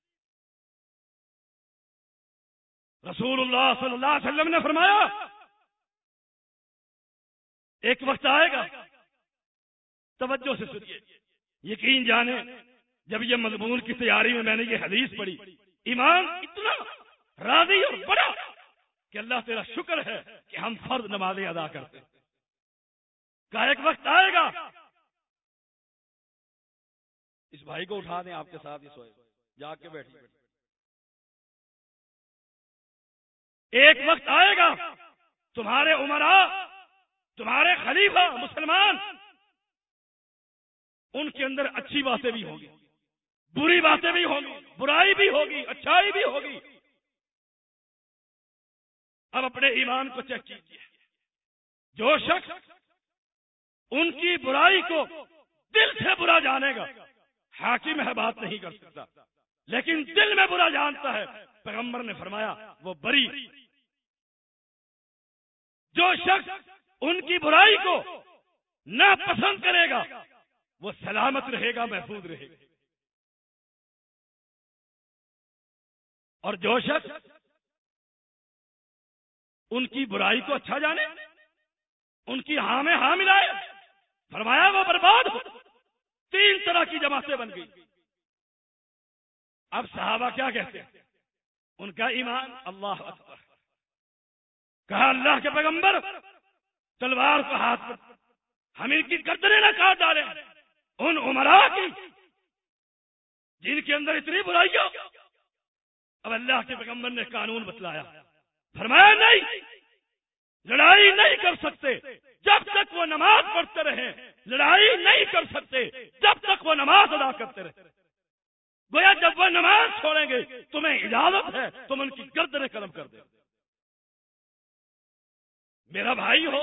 رسول اللہ صلی اللہ علیہ وسلم نے فرمایا ایک وقت آئے گا، توجہ سے سنیے، یقین جانے جب یہ مضمون کی تیاری میں میں نے یہ حدیث پڑھی، ایمان اتنا راضی اور بڑا کہ اللہ تیرا شکر ہے کہ ہم فرض نمازیں ادا کرتے ہیں۔ کہ ایک وقت آئے گا، اس بھائی کو اٹھا دیں، آپ کے ساتھ ہی سوئے جا کے بیٹھ۔ ایک وقت آئے گا تمہارے عمراء، تمہارے خلیفہ مسلمان، ان کے اندر اچھی باتیں بھی ہوں گی، بری باتیں بھی ہوں گی، برائی بھی ہوگی، اچھائی بھی ہوگی۔ اب اپنے ایمان کو چیک کیجیے، جو شخص ان کی برائی کو دل سے برا جانے گا، حاکم ہے بات نہیں کر سکتا، لیکن دل میں برا جانتا ہے، پیغمبر نے فرمایا وہ بری۔ جو شخص ان کی برائی کو ناپسند کرے گا وہ سلامت رہے گا، محفوظ رہے گا، اور جو شخص ان کی برائی کو اچھا جانے، ان کی ہاں میں ہاں ملائے، فرمایا وہ برباد ہو۔ تین طرح کی جماعتیں بن گئی۔ اب صحابہ کیا کہتے ہیں؟ ان کا ایمان اللہ اکبر، کہا اللہ کے پیغمبر تلوار کو ہاتھ پر، ہم ان کی گردنیں نہ کاٹ ڈالیں، ان عمراء کی جن کے اندر اتنی برائیاں۔ اب اللہ کے پیغمبر نے قانون بتلایا، فرمایا نہیں، لڑائی نہیں کر سکتے جب تک وہ نماز پڑھتے رہیں، لڑائی نہیں کر سکتے جب تک وہ نماز ادا کرتے رہیں۔ گویا جب وہ نماز چھوڑیں گے تمہیں اجازت ہے تم ان کی گردنیں قلم کر دیں۔ میرا بھائی ہو،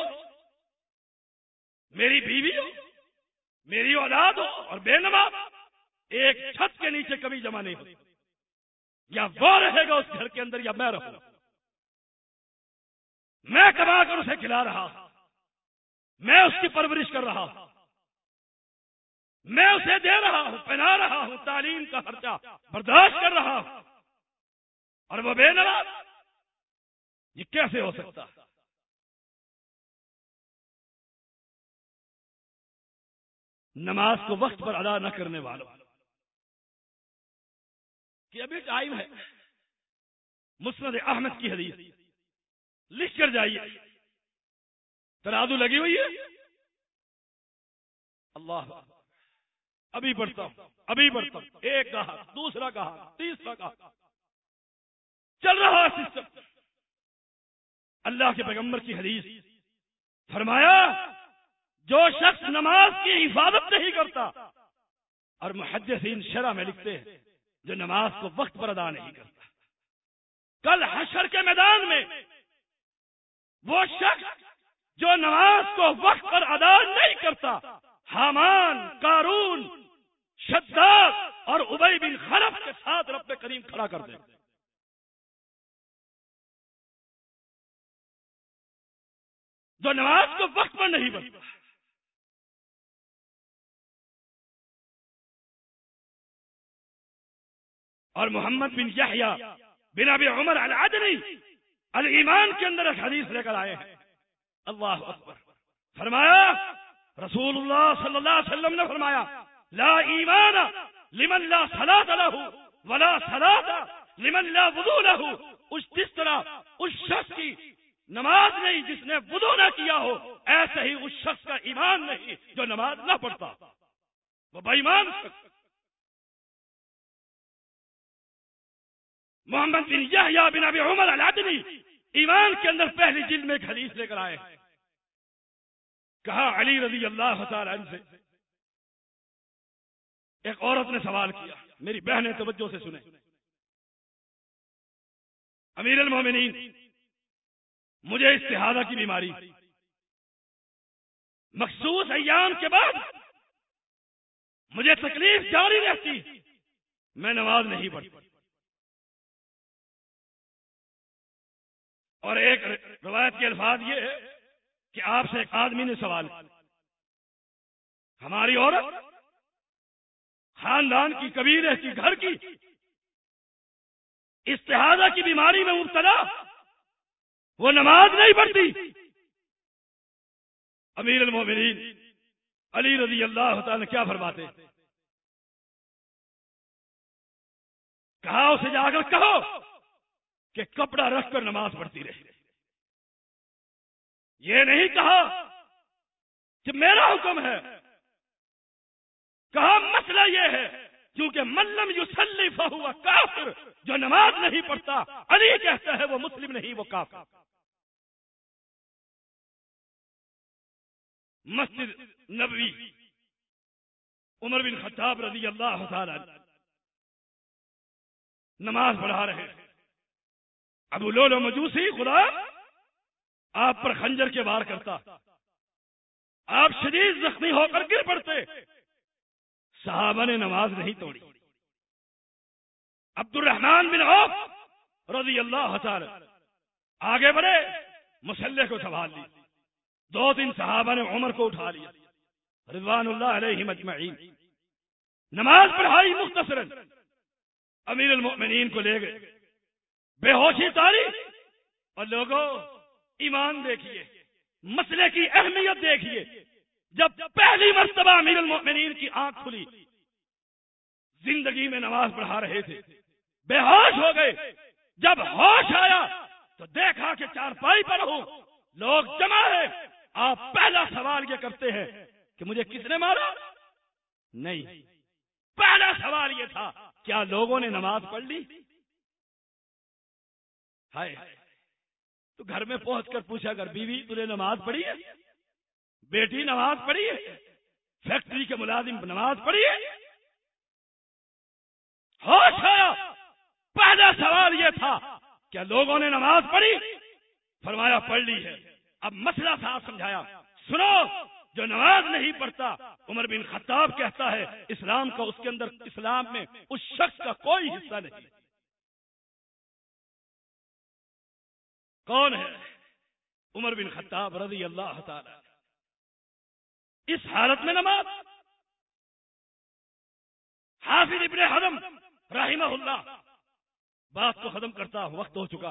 میری بیوی ہو، میری اولاد ہو اور بے نماز، ایک چھت کے نیچے کبھی جمع نہیں ہوتی، یا وہ رہے گا اس گھر کے اندر یا میں رہوں گا۔ میں کما کر اسے کھلا رہا ہوں، میں اس کی پرورش کر رہا ہوں، میں اسے دے رہا ہوں، پہنا رہا ہوں، تعلیم کا خرچہ برداشت کر رہا ہوں، اور وہ بے نماز، یہ کیسے ہو سکتا؟ نماز کو وقت پر ادا نہ کرنے والوں کہ ابھی ٹائم ہے، مسند احمد کی حدیث لکھ کر جائیے، ترازو لگی ہوئی ہے، اللہ ابھی پڑھتا ہوں، ابھی پڑھتا ہوں، ایک کہا، دوسرا کہا، تیسرا کہا، چل رہا سسٹم۔ اللہ کے پیغمبر کی حدیث، فرمایا جو شخص نماز کی حفاظت نہیں کرتا، اور محدثین شرح میں لکھتے ہیں جو نماز کو وقت پر ادا نہیں کرتا، کل حشر کے میدان میں وہ شخص جو نماز کو وقت پر ادا نہیں کرتا، حامان، قارون، شداد اور ابی بن خلف کے ساتھ رب کریم کھڑا کر دے۔ جو نماز کو وقت پر نہیں پڑھتا، اور محمد بن یحییٰ بن ابی عمر العدنی الایمان کے اندر ایک حدیث لے کر آئے ہیں. اللہ اکبر. فرمایا رسول اللہ صلی اللہ علیہ وسلم نے فرمایا لا ایمان لمن لا صلاۃ له ولا صلاۃ لمن لا وضوء له. اس جس طرح اس شخص کی نماز نہیں جس نے وضو نہ کیا ہو، ایسے ہی اس شخص کا ایمان نہیں جو نماز نہ پڑھتا، وہ بے ایمان شخص. محمد بن یحییٰ بن ابی عمر العدنی ایمان کے اندر پہلی جلد میں ایک حدیث لے کر آئے. کہا علی رضی اللہ تعالی عنہ سے ایک عورت نے سوال کیا. میری بہنیں توجہ سے سنیں. امیر المومنین، مجھے استحاضہ کی بیماری مخصوص ایام کے بعد مجھے تکلیف جاری رہتی، میں نماز نہیں پڑھتی. اور ایک روایت کے الفاظ یہ ہے کہ آپ سے ایک آدمی نے سوال کیا، ہماری عورت خاندان کی کبیرے کی گھر کی استحاضہ کی بیماری میں مبتلا، وہ نماز نہیں پڑھتی. امیر المومنین علی رضی اللہ تعالی کیا فرماتے؟ کہا اسے جا کر کہو کہ کپڑا رکھ کر نماز پڑھتی رہے. یہ نہیں کہا کہ میرا حکم ہے، کہا مسئلہ یہ ہے کیونکہ من لم یصلی فہو کافر، جو نماز نہیں پڑھتا علی کہتا ہے وہ مسلم نہیں، وہ کافر. مسجد نبوی عمر بن خطاب رضی اللہ تعالی عنہ نماز پڑھا رہے ہیں. ابو لولو مجوسی خدا آپ پر خنجر کے وار کرتا، آپ شدید زخمی ہو کر گر پڑتے، صحابہ نے نماز نہیں توڑی. عبد الرحمن بن عوف رضی اللہ تعالی آگے بڑھے، مسلح کو سنبھال لی. دو تین صحابہ نے عمر کو اٹھا لیا رضوان اللہ علیہم اجمعین. نماز پڑھائی مختصرا، امیر المؤمنین کو لے گئے، بے ہوشی تاری. اور لوگوں ایمان دیکھیے، مسئلے کی اہمیت دیکھیے. جب پہلی مرتبہ امیر المؤمنین کی آنکھ کھلی، زندگی میں نماز پڑھا رہے تھے، بے ہوش ہو گئے. جب ہوش آیا تو دیکھا کہ چارپائی پر ہوں، لوگ جمع ہیں. آپ پہلا سوال یہ کرتے ہیں کہ مجھے کس نے مارا؟ نہیں، پہلا سوال یہ تھا کیا لوگوں نے نماز پڑھ لی؟ ہائے، تو گھر میں پہنچ کر پوچھا کر بیوی تو نے نماز پڑھی ہے؟ بیٹی نماز پڑھی ہے؟ فیکٹری کے ملازم نماز پڑھی ہے؟ ہوش آیا، پہلا سوال یہ تھا کیا لوگوں نے نماز پڑھی؟ فرمایا پڑھ لی ہے. اب مسئلہ صاحب سمجھایا. سنو، جو نماز نہیں پڑھتا، عمر بن خطاب کہتا ہے اسلام کا اس کے اندر اسلام میں اس شخص کا کوئی حصہ نہیں. کون ہے؟ عمر بن خطاب رضی اللہ تعالی. اس حالت میں نماز. حافظ ابن حزم رحمہ اللہ، بات کو ختم کرتا ہوں، وقت ہو چکا.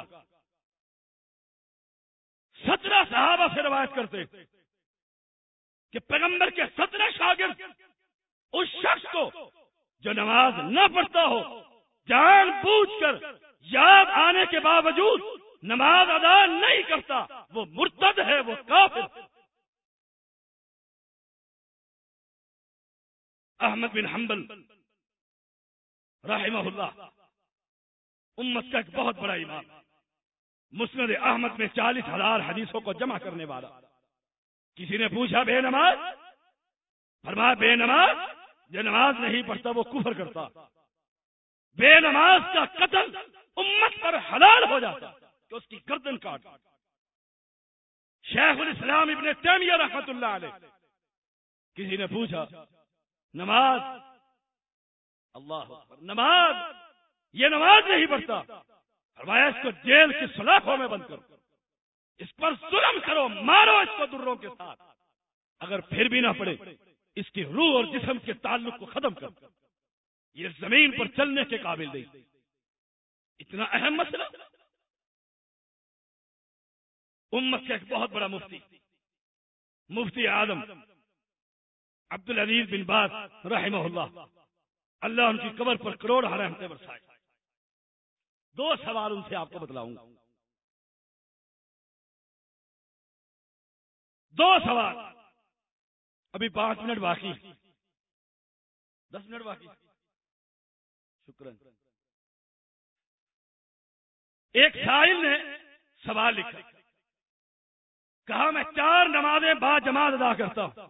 سترہ صحابہ سے روایت کرتے کہ پیغمبر کے سترہ شاگرد اس شخص کو جو نماز نہ پڑھتا ہو، جان بوجھ کر یاد آنے کے باوجود نماز ادا نہیں کرتا، وہ مرتد ہے، وہ کافر. احمد بن حنبل رحمہ اللہ امت کا ایک بہت بڑا امام، مسند احمد میں چالیس ہزار حدیثوں کو جمع کرنے والا. کسی نے پوچھا بے نماز؟ فرمایا بے نماز جو نماز نہیں پڑھتا وہ کفر کرتا. بے نماز کا قتل امت پر حلال ہو جاتا کہ اس کی گردن کاٹ. شیخ الاسلام ابن تیمیہ رحمۃ اللہ علیہ، کسی نے پوچھا نماز، اللہ اکبر، نماز یہ نماز نہیں پڑھتا، فرمایا اس کو جیل کی سلاخوں میں بند کرو، اس پر ظلم کرو، مارو اس کو دروں کے ساتھ. اگر پھر بھی نہ پڑے اس کی روح اور جسم کے تعلق کو ختم کرو، یہ زمین پر چلنے کے قابل نہیں. اتنا اہم مسئلہ. امت کا ایک بہت بڑا مفتی مفتی اعظم عبد العزیز بن باز رحمہ اللہ، اللہ ان کی قبر پر کروڑ رحمتیں برسائے. دو سوال ان سے آپ کو بتلاؤں گا. دو سوال. ابھی پانچ منٹ باقی، دس منٹ باقی. شکریہ. ایک سائل نے سوال لکھا، کہا میں چار نمازیں با جماعت ادا کرتا ہوں.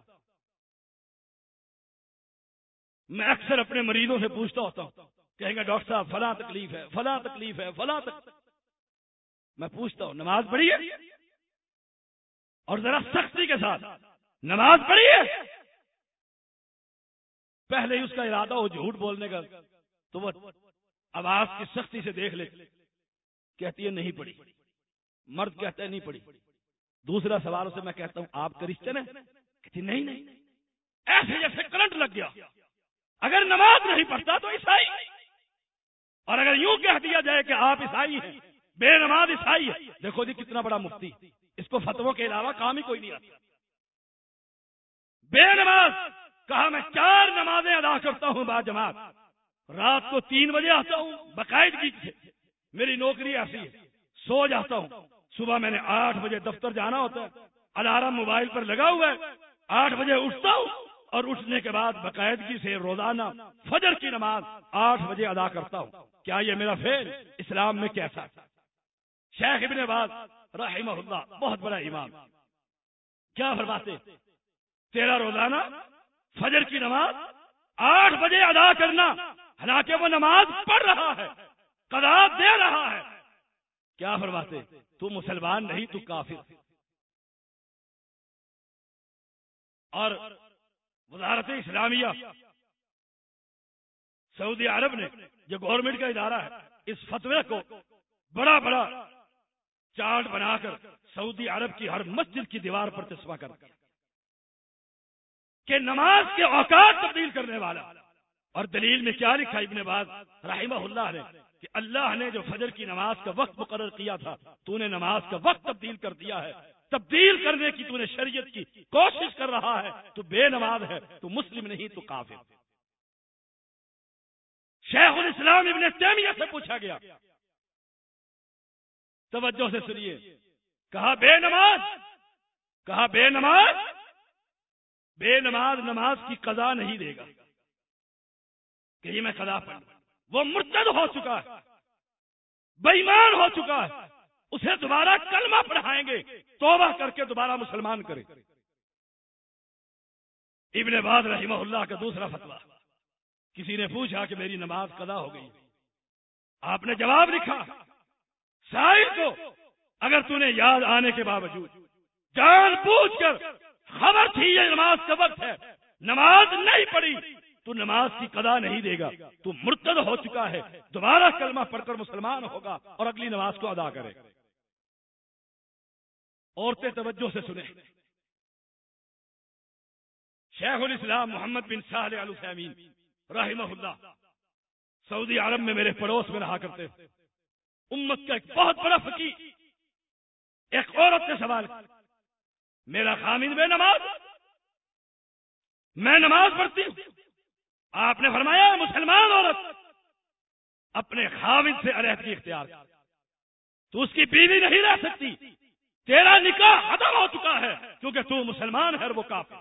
میں اکثر اپنے مریضوں سے پوچھتا ہوتا ہوں، کہیں گے ڈاکٹر صاحب فلاں تکلیف ہے فلاں تکلیف ہے فلاں تک. میں پوچھتا ہوں نماز پڑھی ہے؟ اور ذرا سختی کے ساتھ نماز پڑھی ہے؟ پہلے ہی اس کا ارادہ ہو جھوٹ بولنے کا تو وہ آواز کی سختی سے دیکھ لے، کہتی ہے نہیں پڑھی. مرد کہتا ہے نہیں پڑھی. دوسرا سوال اسے میں کہتا ہوں آپ کرسچن ہیں؟ کہتی نہیں نہیں. ایسے جیسے کرنٹ لگ گیا. اگر نماز نہیں پڑھتا تو عیسائی، اور اگر یوں کہہ دیا جائے کہ آپ عیسائی ہیں، بے نماز عیسائی ہے. دیکھو جی کتنا بڑا مفتی، اس کو فتووں کے علاوہ کام ہی کوئی نہیں آتا. بے نماز. کہا میں چار نمازیں ادا کرتا ہوں با جماعت، رات کو تین بجے آتا ہوں باقاعدگی سے، میری نوکری ایسی ہے. سو جاتا ہوں، صبح میں نے آٹھ بجے دفتر جانا ہوتا ہے، الارم موبائل پر لگا ہوا ہے. آٹھ بجے اٹھتا ہوں اور اٹھنے کے بعد باقاعدگی سے روزانہ فجر کی نماز آٹھ بجے ادا کرتا ہوں. کیا یہ میرا فعل اسلام میں کیسا؟ شیخ ابن باز رحمہ اللہ بہت بڑا امام کیا فرماتے، تیرا روزانہ فجر کی نماز آٹھ بجے ادا کرنا، حالانکہ وہ نماز پڑھ رہا ہے، قضا دے رہا ہے. کیا فرماتے، تو مسلمان نہیں تو کافر. اور وزارت اسلامیہ سعودی عرب نے جو گورنمنٹ کا ادارہ ہے، اس فتوے کو بڑا بڑا چارٹ بنا کر سعودی عرب کی ہر مسجد کی دیوار پر چسپاں کر دیا کہ نماز کے اوقات تبدیل کرنے والا. اور دلیل میں کیا لکھا ابن باز رحمہ اللہ نے کہ اللہ نے جو فجر کی نماز کا وقت مقرر کیا تھا، تو نے نماز کا وقت تبدیل کر دیا ہے. تبدیل کرنے کی تو نے شریعت کی کوشش کر رہا ہے، تو بے نماز ہے، تو مسلم نہیں تو کافر. شیخ الاسلام ابن تیمیہ سے پوچھا گیا، توجہ سے سنیے، کہا بے نماز کہا بے نماز بے نماز نماز کی قضا نہیں دے گا کہ یہ میں قضا پڑھ. وہ مرتد ہو چکا ہے، بے ایمان ہو چکا ہے، اسے دوبارہ کلمہ پڑھائیں گے، توبہ کر کے دوبارہ مسلمان کرے. ابن باز رحمہ اللہ کا دوسرا فتویٰ، کسی نے پوچھا کہ میری نماز قضا ہو گئی، آپ نے جواب لکھا سائل کو، اگر تو نے یاد آنے کے باوجود جان بوجھ کر خبر تھی یہ نماز کا وقت ہے، نماز نہیں پڑھی، تو نماز کی قضا نہیں دے گا، تو مرتد ہو چکا ہے، دوبارہ کلمہ پڑھ کر مسلمان ہوگا اور اگلی نماز کو ادا کرے. عورتیں توجہ سے سنیں، شیخ الاسلام محمد بن صالح العثیمین رحمہ اللہ سعودی عرب میں میرے پڑوس میں رہا کرتے تھے. امت کا ایک بہت بڑا فقیہ. ایک عورت نے سوال کیا، میرا خامد بے نماز، میں نماز پڑھتی ہوں. آپ نے فرمایا مسلمان عورت اپنے خامد سے علیحدگی اختیار کر، تو اس کی بیوی نہیں رہ سکتی، تیرا نکاح ختم ہو چکا ہے کیونکہ تو مسلمان ہے اور وہ کافر.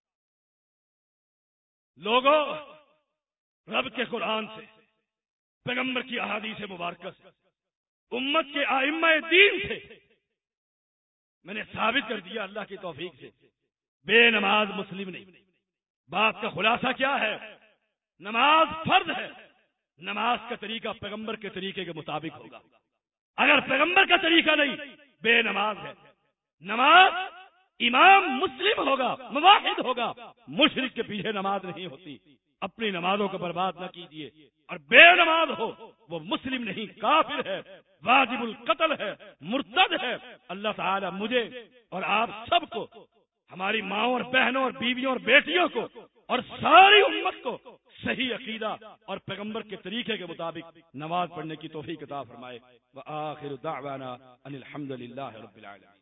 لوگوں، رب کے قرآن سے، پیغمبر کی احادیث مبارکہ سے، امت کے ائمہ دین سے میں نے ثابت کر دیا اللہ کی توفیق سے، بے نماز مسلم نہیں. بات کا خلاصہ کیا ہے؟ نماز فرض ہے، نماز کا طریقہ پیغمبر کے طریقے کے مطابق ہوگا. اگر پیغمبر کا طریقہ نہیں، بے نماز ہے. نماز امام مسلم ہوگا، موحد ہوگا، مشرک کے پیچھے نماز نہیں ہوتی. اپنی نمازوں کو برباد نہ کیجیے. اور بے نماز ہو وہ مسلم نہیں، کافر ہے، واجب القتل ہے، مرتد ہے. اللہ تعالی مجھے اور آپ سب کو، ہماری ماں اور بہنوں اور بیویوں اور بیٹیوں کو اور ساری امت کو صحیح عقیدہ اور پیغمبر کے طریقے کے مطابق نماز پڑھنے کی توفیق عطا فرمائے۔ وآخر دعوانا ان الحمد للہ رب العالمین۔